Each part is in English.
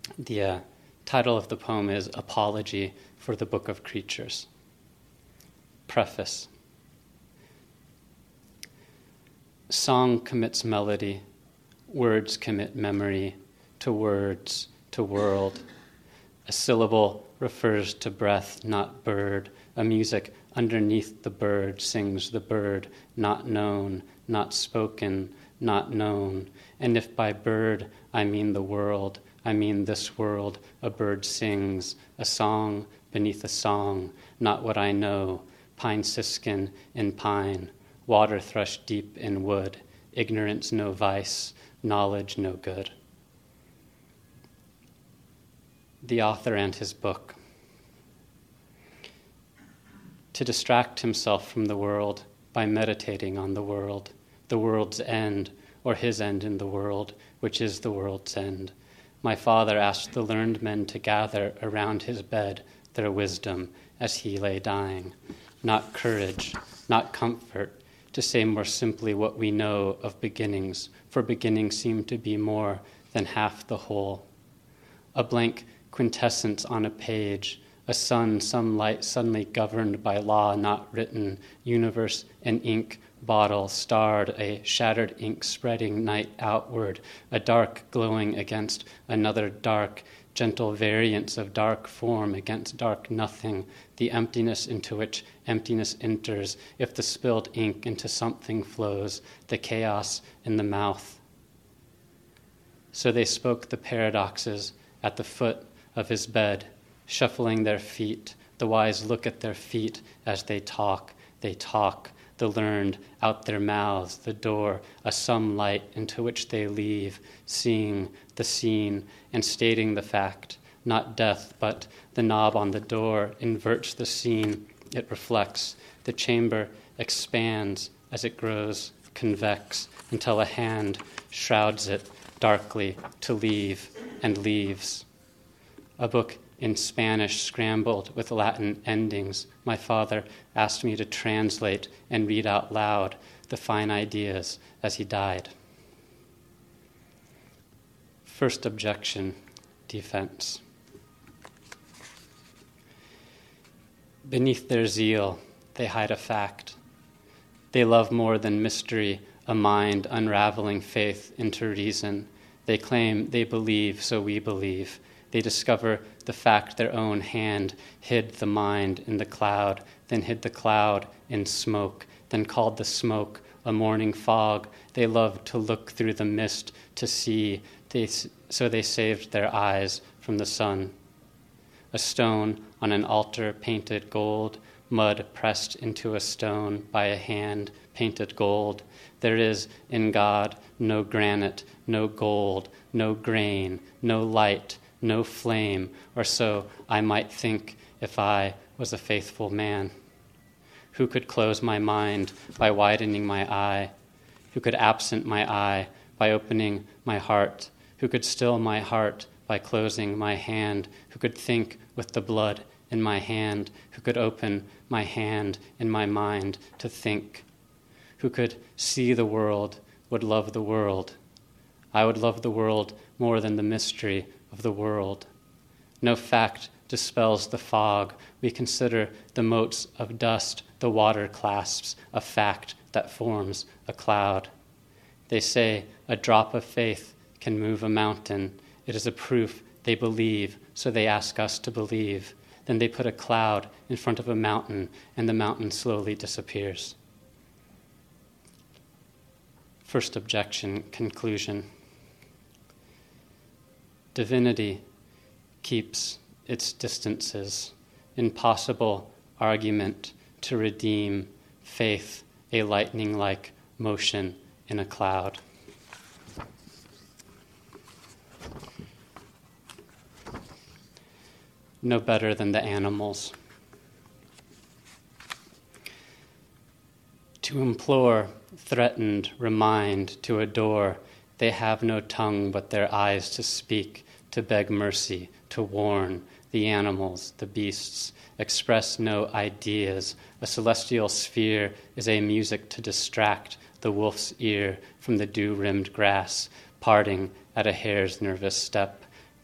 The title of the poem is Apology for the Book of Creatures. Preface. Song commits melody, words commit memory, to words, to world. A syllable refers to breath, not bird. A music underneath the bird sings the bird, not known, not spoken, not known. And if by bird I mean the world, I mean this world, a bird sings, a song beneath a song, not what I know, pine siskin in pine, water thrush deep in wood, ignorance no vice, knowledge no good. The author and his book. To distract himself from the world by meditating on the world's end, or his end in the world, which is the world's end. My father asked the learned men to gather around his bed their wisdom as he lay dying, not courage, not comfort, to say more simply what we know of beginnings, for beginnings seem to be more than half the whole. A blank quintessence on a page, a sun, some light suddenly governed by law not written, universe an ink bottle starred, a shattered ink spreading night outward, a dark glowing against another dark, gentle variance of dark form against dark nothing, the emptiness into which emptiness enters, if the spilled ink into something flows, the chaos in the mouth. So they spoke the paradoxes at the foot of his bed, shuffling their feet. The wise look at their feet as they talk, the learned out their mouths, the door, a some light into which they leave, seeing the scene and stating the fact, not death, but the knob on the door inverts the scene it reflects. The chamber expands as it grows convex until a hand shrouds it darkly to leave and leaves. A book in Spanish scrambled with Latin endings. My father asked me to translate and read out loud the fine ideas as he died. First objection, defense. Beneath their zeal, they hide a fact. They love more than mystery, a mind unraveling faith into reason. They claim they believe, so we believe. They discover the fact their own hand hid the mind in the cloud, then hid the cloud in smoke, then called the smoke a morning fog. They loved to look through the mist to see, so they saved their eyes from the sun. A stone on an altar painted gold, mud pressed into a stone by a hand painted gold. There is in God no granite, no gold, no grain, no light, no flame, or so I might think if I was a faithful man. Who could close my mind by widening my eye? Who could absent my eye by opening my heart? Who could still my heart by closing my hand? Who could think with the blood in my hand? Who could open my hand in my mind to think? Who could see the world, would love the world? I would love the world more than the mystery of the world. No fact dispels the fog. We consider the motes of dust, the water clasps, a fact that forms a cloud. They say a drop of faith can move a mountain. It is a proof they believe, so they ask us to believe. Then they put a cloud in front of a mountain, and the mountain slowly disappears. First objection, conclusion. Divinity keeps its distances, impossible argument to redeem faith, a lightning-like motion in a cloud. No better than the animals. To implore, threatened, remind, to adore, they have no tongue but their eyes to speak, to beg mercy, to warn. The animals, the beasts, express no ideas. A celestial sphere is a music to distract the wolf's ear from the dew-rimmed grass, parting at a hare's nervous step.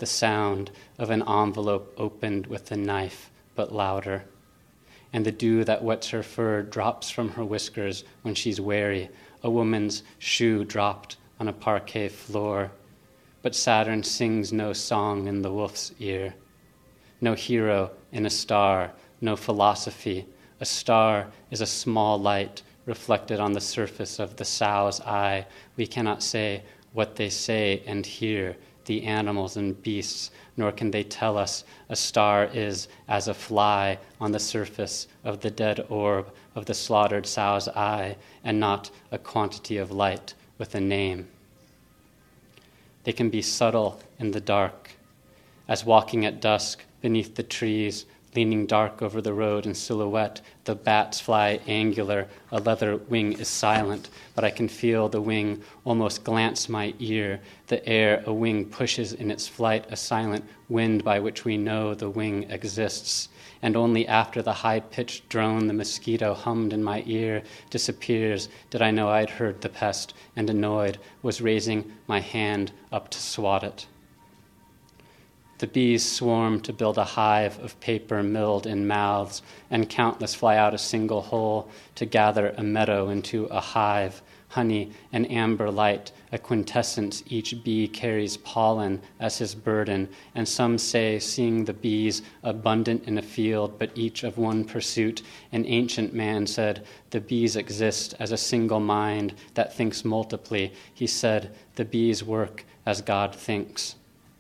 the sound of an envelope opened with a knife, but louder. And the dew that wets her fur drops from her whiskers when she's wary, a woman's shoe dropped on a parquet floor. But Saturn sings no song in the wolf's ear. No hero in a star, no philosophy. A star is a small light reflected on the surface of the sow's eye. We cannot say what they say and hear, the animals and beasts, nor can they tell us a star is as a fly on the surface of the dead orb of the slaughtered sow's eye, and not a quantity of light with a name. They can be subtle in the dark, as walking at dusk beneath the trees, leaning dark over the road in silhouette, the bats fly angular, a leather wing is silent, but I can feel the wing almost glance my ear. The air a wing pushes in its flight, a silent wind by which we know the wing exists. And only after the high-pitched drone the mosquito hummed in my ear disappears did I know I'd heard the pest, and annoyed was raising my hand up to swat it. The bees swarm to build a hive of paper milled in mouths, and countless fly out a single hole to gather a meadow into a hive. Honey and amber light, a quintessence, each bee carries pollen as his burden, and some say, seeing the bees abundant in a field, but each of one pursuit, an ancient man said, the bees exist as a single mind that thinks multiply. He said, the bees work as God thinks.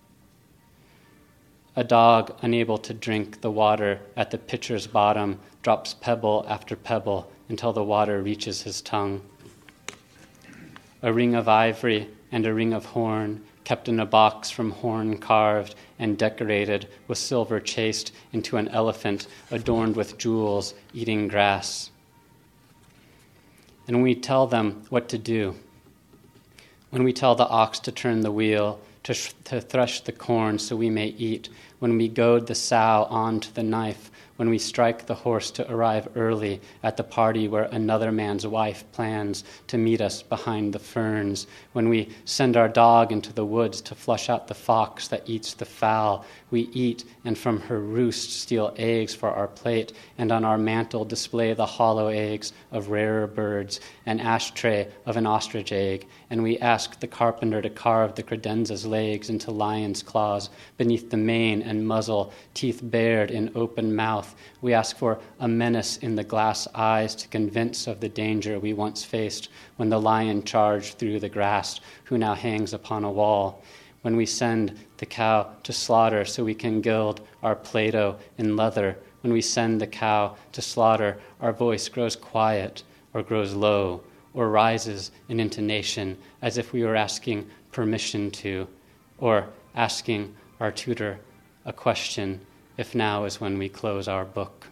A dog, unable to drink the water at the pitcher's bottom, drops pebble after pebble until the water reaches his tongue. A ring of ivory and a ring of horn, kept in a box from horn carved and decorated with silver chased into an elephant adorned with jewels, eating grass. And we tell them what to do. When we tell the ox to turn the wheel, to thresh the corn so we may eat, when we goad the sow on to the knife, when we strike the horse to arrive early at the party where another man's wife plans to meet us behind the ferns, when we send our dog into the woods to flush out the fox that eats the fowl, we eat and from her roost steal eggs for our plate, and on our mantle display the hollow eggs of rarer birds, an ashtray of an ostrich egg, and we ask the carpenter to carve the credenza's legs into lion's claws, beneath the mane and muzzle, teeth bared in open mouth. We ask for a menace in the glass eyes to convince of the danger we once faced when the lion charged through the grass, who now hangs upon a wall. When we send the cow to slaughter so we can gild our Play-Doh in leather, when we send the cow to slaughter, our voice grows quiet or grows low or rises in intonation as if we were asking permission to, or asking our tutor a question, if now is when we close our book.